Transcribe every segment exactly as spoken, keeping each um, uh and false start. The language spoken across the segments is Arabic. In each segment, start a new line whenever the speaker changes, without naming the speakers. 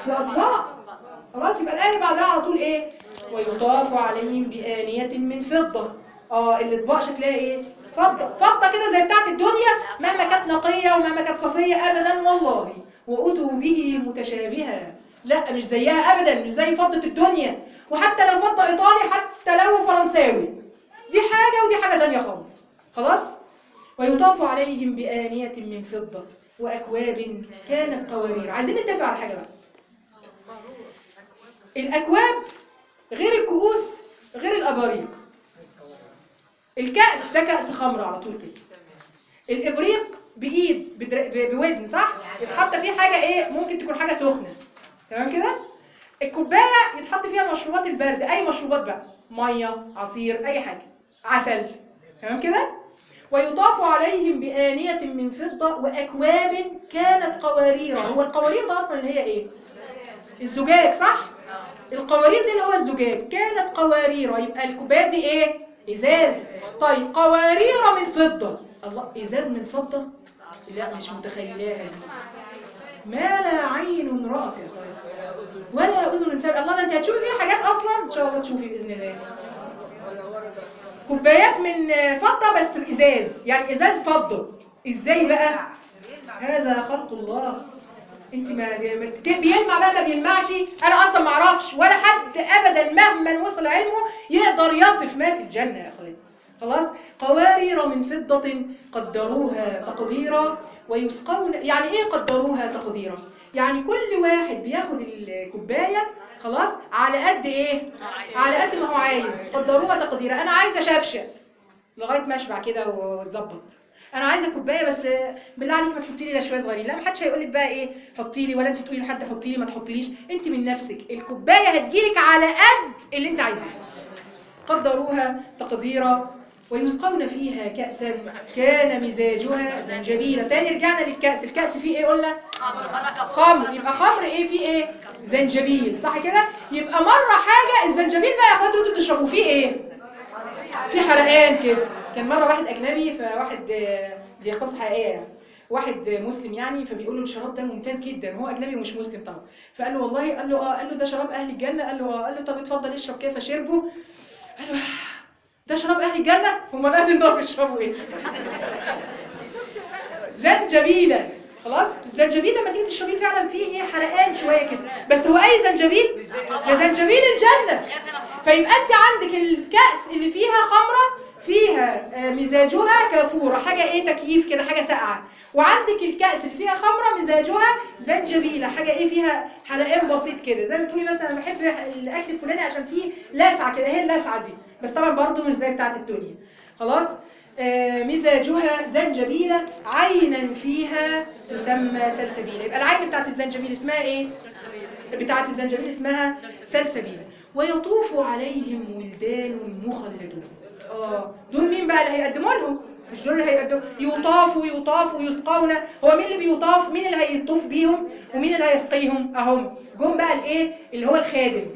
واطباق. خلاص يبقى الايه اللي بعدها على طول ايه؟ ويطاف عليهم بآنية من فضة. اه الاطباق شكلها ايه؟ فضة. فضة كده زي بتاعت الدنيا مهما كانت نقية ومهما كانت صفية ابدا والله. وأتوا به متشابها. لا مش زيها ابدا، مش زي فضة الدنيا. وحتى لو فضة ايطالي، حتى لو فرنساوي، دي حاجة ودي حاجة تانية خالص. خلاص. ويطاف عليهم بآنية من فضة وأكواب كانت قوارير. عايزين نتفق على حاجة بقى. الأكواب غير الكؤوس غير الأباريق. الكأس ده كأس خمر على طول كده. الإبريق بإيد بودن صح؟ يتحط فيه حاجة إيه؟ ممكن تكون حاجة سخنة. تمام كده؟ الكوباية يتحط فيها المشروبات البارد، أي مشروبات بقى، مية، عصير، أي حاجة، عسل. تمام كده؟ ويطاف عليهم بآنية من فضة وأكواب كانت قوارير. هو القوارير ده أصلا اللي هي إيه؟ الزجاج صح؟ القوارير دي اللي هو الزجاج. كانت قوارير، يبقى الكوبايات دي إيه؟ إزاز. طيب قوارير من فضة. الله، إزاز من فضة؟ لا مش متخيلاها دي. ما لا عين رأت يا خالد ولا أذن سمعت. الله، ده أنت هتشوفي فيها حاجات أصلا إن شاء الله تشوفي بإذن الله. كوبايات من فضة بس إزاز، يعني إزاز فضة. إزاي بقى؟ هذا خلق الله. انت ما بيلمع بقى ما بيلمعش، انا اصلا ما اعرفش ولا حد ابدا مهما وصل علمه يقدر يصف ما في الجنه يا اخويا. خلاص. قوارير من فضة قدروها تقديرا ويسقون. يعني ايه قدروها تقديرا؟ يعني كل واحد بياخد الكوبايه خلاص على قد ايه؟ على قد ما هو عايز. قدروها تقديرا. انا عايزه شفشه لغايه ما اشبع كده واتظبط. انا عايزه كوبايه بس بالله عليك ما تحطي لي ده شويه صغيرين. لا، ما حدش هيقول لك بقى ايه حطي لي، ولا انت تقولي لحد حطي لي ما تحطيليش. انت من نفسك الكوبايه هتجيلك على قد اللي انت عايزاه. قدروها تقديرا ويسقون فيها كأسا كان مزاجها زنجبيلا. تاني رجعنا للكأس. الكأس فيه ايه قلنا؟ خمر. يبقى خمر ايه فيه ايه؟ زنجبيل صح كده؟ يبقى مره حاجه الزنجبيل بقى يا اخواتي وانتوا بتشربوا فيه ايه؟ في حرقان كده. كان مره واحد اجنبي، فواحد دي قصه حقيقيه يعني، واحد مسلم يعني، فبيقول له الشراب ده ممتاز جدا. هو اجنبي ومش مسلم طبعا. فقال له والله، قال له اه، قال له ده شراب اهل الجنه. قال له اه. قال له طب اتفضل اشرب كده. فشربه. قال له ده شراب اهل الجنه؟ هم اهل النار بيشربوا ايه؟ زنجبيلا. خلاص. الزنجبيل لما تيجي تشربيه فعلا فيه ايه حرقان شويه كده، بس هو اي زنجبيل؟ ده زنجبيل الجنه. فيبقى انت عندك الكأس اللي فيها خمره فيها مزاجها كافوره، حاجه ايه تكييف كده، حاجه ساقعه. وعندك الكأس اللي فيها خمره مزاجها زنجبيله، حاجه ايه فيها حرقان بسيط كده. زي ما تقولي مثلا انا بحب الاكل الفلاني عشان فيه لسعه كده، هي اللسعه دي، بس طبعا برضو مش زي بتاعه الدنيا. خلاص. آه مزاجها زنجبيلة عينا فيها تسمى سلسبيلة. يبقى العين بتاعت الزنجبيل اسمها ايه؟ بتاعت الزنجبيل اسمها سلسبيلة. ويطوف عليهم ولدان مخلدون. اه دول مين بقى اللي هيقدموا لهم؟ مش دول اللي هيقدموا. يطافوا يطافوا يسقون. هو مين اللي بيطاف؟ مين اللي هيطوف بيهم ومين اللي هيسقيهم؟ اهم جم بقى الايه اللي هو الخادم.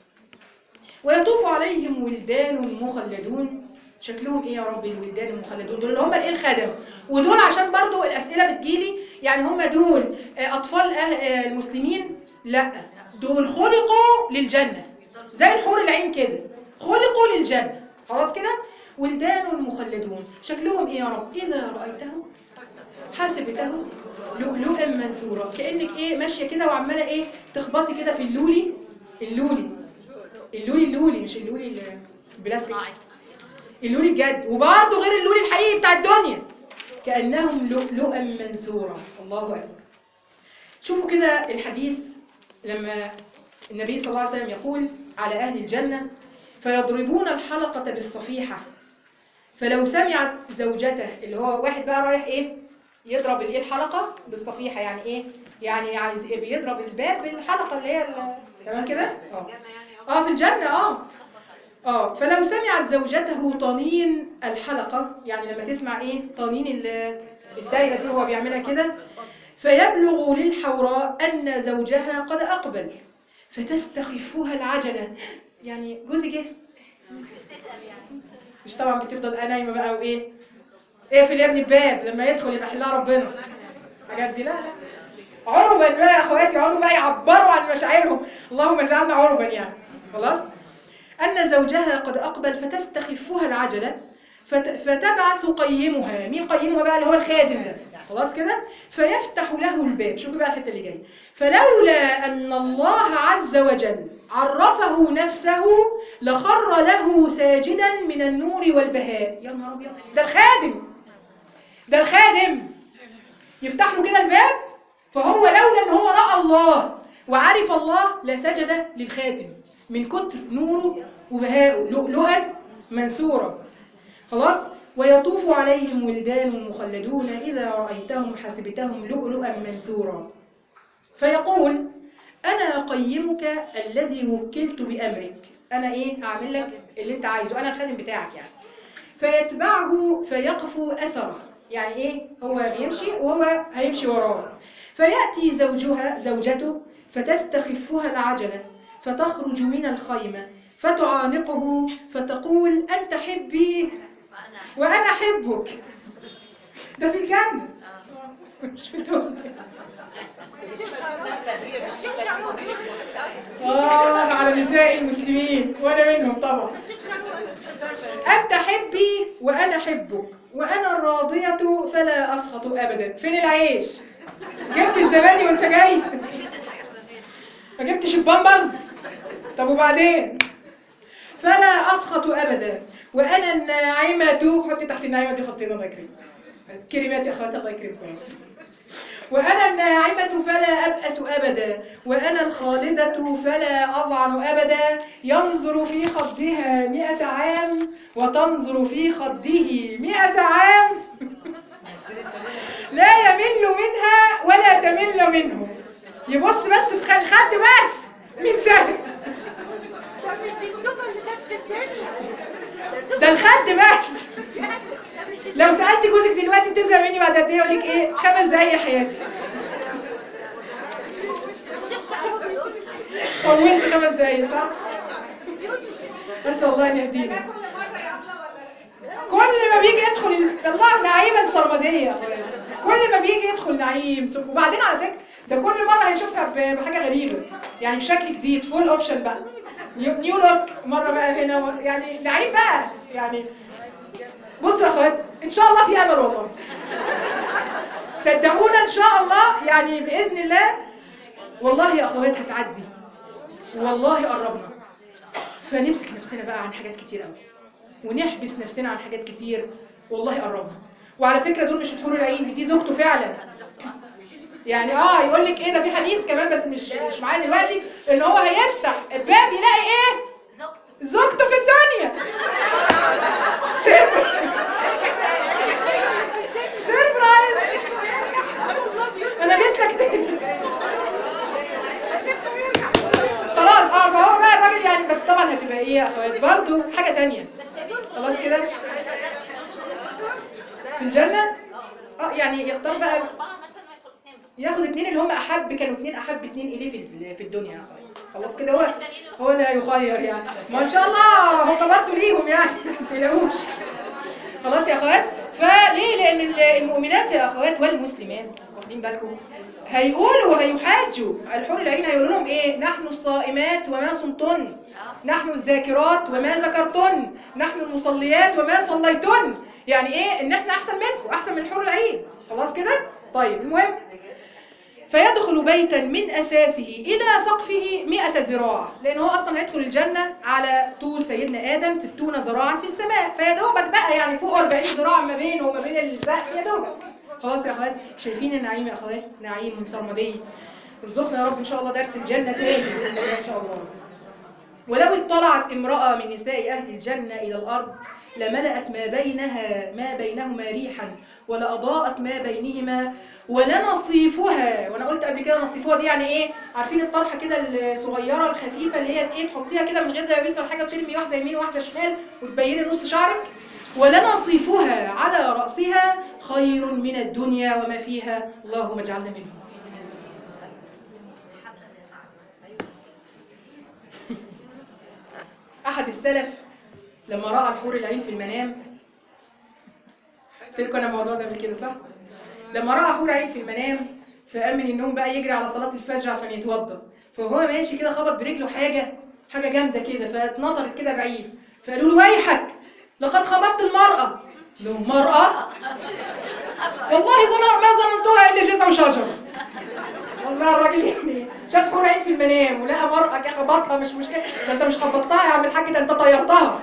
ويطوف عليهم ولدان مخلدون. شكلهم ايه يا رب الولدان المخلدون دول؟ اللي هم الايه الخدم. ودول عشان برضو الاسئله بتجيلي، يعني هم دول اطفال المسلمين؟ لا، دول خلقوا للجنه زي الحور العين كده، خلقوا للجنه. خلاص كده. ولدان مخلدون شكلهم ايه يا رب؟ اذا رايته حسبته لؤلؤا منثورا. كانك ايه ماشيه كده وعماله ايه تخبطي كده في اللولي. اللولي اللولي اللولي مش اللولي البلاستيك، اللولي بجد. وبرضه غير اللولي الحقيقي بتاع الدنيا. كأنهم لؤلؤا منثورا. الله أكبر. شوفوا كده الحديث لما النبي صلى الله عليه وسلم يقول على أهل الجنة: فيضربون الحلقة بالصفيحة فلو سمعت زوجته. اللي هو واحد بقى رايح ايه يضرب الايه الحلقة بالصفيحة. يعني ايه؟ يعني عايز إيه؟ بيضرب الباب بالحلقة اللي هي تمام كده. اه اه في الجنة. اه اه فلو سمعت زوجته طنين الحلقة، يعني لما تسمع ايه طنين الدايرة دي هو بيعملها كده، فيبلغ للحوراء ان زوجها قد اقبل فتستخفها العجلة. يعني جوزي جه. مش طبعا بتفضل انا نايمه بقى وايه اقفل يا ابني الباب لما يدخل يبقى حلها ربنا. الحاجات دي لا لا. عمروا بقى يا اخواتي، عمروا بقى يعبروا عن عن مشاعرهم، اللهم اجعلنا عربا يعني. خلاص. أن زوجها قد أقبل فتستخفها العجلة فتبعث قيمها. مين قيمها بقى؟ اللي هو الخادم ده. خلاص كده. فيفتح له الباب. شوفوا بقى الحتة اللي جاية. فلولا أن الله عز وجل عرفه نفسه لخر له ساجدا من النور والبهاء. يا نهار أبيض، ده الخادم، ده الخادم يفتح له كده الباب، فهو لولا ان هو رأى الله وعرف الله لسجد للخاتم من كتر نوره وبهائه، لؤلؤا منثورا. خلاص. ويطوف عليهم ولدان مخلدون إذا رأيتهم حسبتهم لؤلؤا منثورا. فيقول أنا قيمك الذي وكلت بأمرك. أنا إيه؟ هعمل لك اللي أنت عايزه، أنا الخادم بتاعك يعني. فيتبعه فيقف أثره. يعني إيه؟ هو بيمشي وهو هيمشي وراه. فيأتي زوجها زوجته فتستخفها العجلة فتخرج من الخيمة فتعانقه فتقول أنت حبي وأنا أحبك. ده في الجنة مش في الدنيا. آه على نساء المسلمين وأنا منهم طبعا. أنت حبي وأنا أحبك وأنا الراضية فلا أسخط أبدا. فين العيش؟ جبت الزبادي وأنت جاي؟ ما جبتش البامبرز؟ طب وبعدين؟ فلا أسخط أبدا وأنا الناعمة. حطي تحت الناعمة دي خطين الله يكرمك. كلمات يا أخواتي الله يكرمكم. وأنا الناعمة فلا أبأس أبدا وأنا الخالدة فلا أضعن أبدا. ينظر في خدها مئة عام وتنظر في خده مئة عام لا يمل منها ولا تمل منه. يبص بس في خد بس من سنة. ده الخد بس. لو سألت جوزك دلوقتي بتزهق مني بعد قد ايه يقول لك ايه؟ خمس دقايق يا حياتي. طولت خمس دقايق صح؟ بس والله يهدينا. كل ما بيجي يدخل الله نعيما سرمديه. كل ما بيجي يدخل نعيم. وبعدين على فكره ده كل مره هيشوفها بحاجه غريبه يعني بشكل جديد. فول اوبشن بقى، نيو لوك مره بقى هنا يعني نعيم بقى يعني. بصوا يا اخوات ان شاء الله في امل والله. صدقونا ان شاء الله يعني باذن الله. والله يا اخوات هتعدي والله قربنا. فنمسك نفسنا بقى عن حاجات كتير قوي ونحبس نفسنا عن حاجات كتير. والله قربنا. وعلى فكره دول مش الحور العين دي, دي زوجته فعلا يعني. اه يقول لك ايه ده في حديث كمان بس مش مش معايا دلوقتي ان هو هيفتح الباب يلاقي ايه؟ زوجته في الدنيا. سيربرايز. انا جيت لك تاني. خلاص اه فهو بقى الراجل يعني. بس طبعا هتبقى ايه يا اخوات برضه حاجه تانية. خلاص كده في الجنه اه يعني يختار بقى ياخد اتنين اللي هم احب كانوا اتنين احب اتنين اليه في في الدنيا يا اخوات. خلاص كده هو هو اللي هيخير يعني. ما ان شاء الله هم برضه ليهم يعني ما تقلقوش. خلاص يا اخوات. فليه؟ لان المؤمنات يا اخوات والمسلمات واخدين بالكم هيقولوا وهيحاجوا الحور العين هيقولوا لهم ايه؟ نحن الصائمات وما صمتن، نحن الذاكرات وما ذكرتن، نحن المصليات وما صليتن. يعني ايه؟ ان احنا احسن منكم، احسن من حور العين. خلاص كده. طيب المهم فيدخل بيتا من أساسه إلى سقفه مئة ذراع. لأن هو أصلا هيدخل الجنة على طول سيدنا آدم ستون ذراعا في السماء. فيدوبك بقى يعني فوق أربعين ذراع ما بينه وما بين السقف يدوبك. خلاص يا أخوات شايفين النعيم يا أخوات؟ نعيم من سرمدي. ارزقنا يا رب إن شاء الله درس الجنة تاني بإذن الله إن شاء الله. ولو اطلعت امرأة من نساء أهل الجنة إلى الأرض لملأت ما بينها ما بينهما ريحا ولأضاءت ما بينهما ولنصيفها. وانا قلت قبل كده نصيفها دي يعني ايه؟ عارفين الطرحه كده الصغيره الخفيفه اللي هي ايه تحطيها كده من غير دبابيس ولا حاجه وترمي واحده يمين وواحده شمال وتبيني نص شعرك. ولنصيفها على رأسها خير من الدنيا وما فيها. اللهم اجعلنا منهم. احد السلف لما راى الحور العين في المنام، قلت لكم انا الموضوع ده قبل كده صح؟ لما راى حور عين في المنام فقام من النوم بقى يجري على صلاة الفجر عشان يتوضا، فهو ماشي كده خبط برجله حاجة حاجة جامدة كده فاتنطرت كده بعيد، فقالوا له ويحك لقد خبطت المرأة. له مرأة؟ والله ظن ما ظننتها إلا جذع شجرة. والله الراجل يعني شاف حور عين في المنام ولقى مرأة كده خبطها، مش مشكلة، ده انت مش خبطتها يا عم الحاج، ده انت طيرتها.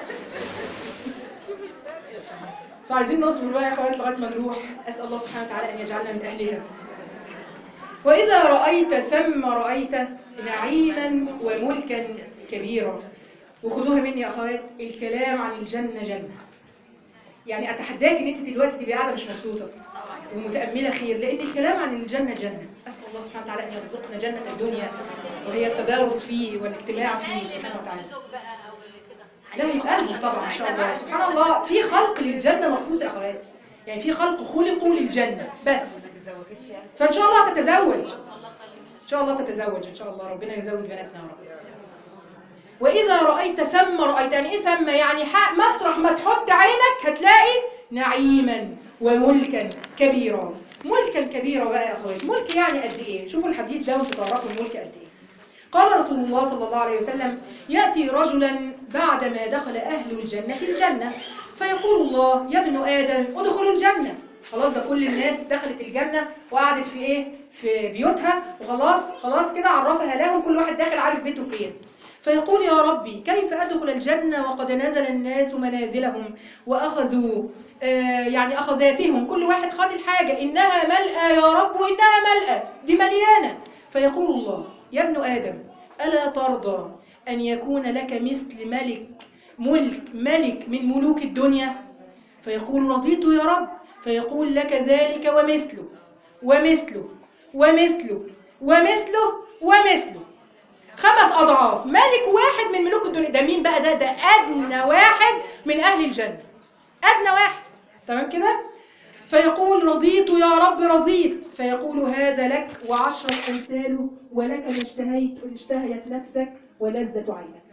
فعايزين نصبر بقى يا اخوات لغايه ما نروح، اسال الله سبحانه وتعالى ان يجعلنا من اهلها. واذا رايت ثم رايت نعيما وملكا كبيرا. وخدوها مني يا اخوات، الكلام عن الجنه جنه. يعني اتحداك ان انت دلوقتي تبقي قاعده مش مبسوطه ومتامله خير، لان الكلام عن الجنه جنه. اسال الله سبحانه وتعالى ان يرزقنا جنه الدنيا وهي التدارس فيه والاجتماع فيه سبحانه وتعالى. لا يبقى طبعا ان شاء الله. سبحان الله في خلق للجنه مخصوص يا اخوات، يعني في خلق خلقوا للجنه بس. فان شاء الله تتزوج، ان شاء الله تتزوج ان شاء الله، ربنا يزوج بناتنا يا رب. واذا رايت ثم رايت، يعني ايه ثم؟ يعني مطرح ما تحط عينك هتلاقي نعيما وملكا كبيرا. ملكا كبيرا بقى يا اخوات، ملك يعني قد ايه؟ شوفوا الحديث ده وانتوا تعرفوا الملك قد ايه. قال رسول الله صلى الله عليه وسلم: يأتي رجلا بعدما دخل أهل الجنة الجنة فيقول الله: يا ابن آدم ادخلوا الجنة. خلاص ده كل الناس دخلت الجنة وقعدت في إيه؟ في بيوتها وخلاص خلاص كده عرفها لهم، كل واحد داخل عارف بيته فين. فيقول: يا ربي كيف أدخل الجنة وقد نزل الناس منازلهم وأخذوا آه يعني أخذاتهم، كل واحد خد الحاجة، إنها ملأى يا رب وإنها ملأى، دي مليانة. فيقول الله: يا ابن آدم ألا ترضى أن يكون لك مثل ملك ملك ملك من ملوك الدنيا؟ فيقول: رضيت يا رب. فيقول: لك ذلك ومثله ومثله ومثله ومثله ومثله، خمس أضعاف، ملك واحد من ملوك الدنيا. ده مين بقى؟ ده ده أدنى واحد من أهل الجنة، أدنى واحد، تمام كده؟ فيقول: رضيت يا رب رضيت. فيقول: هذا لك وعشرة أمثاله ولك ما اشتهيت اشتهيت نفسك ولذة عينك.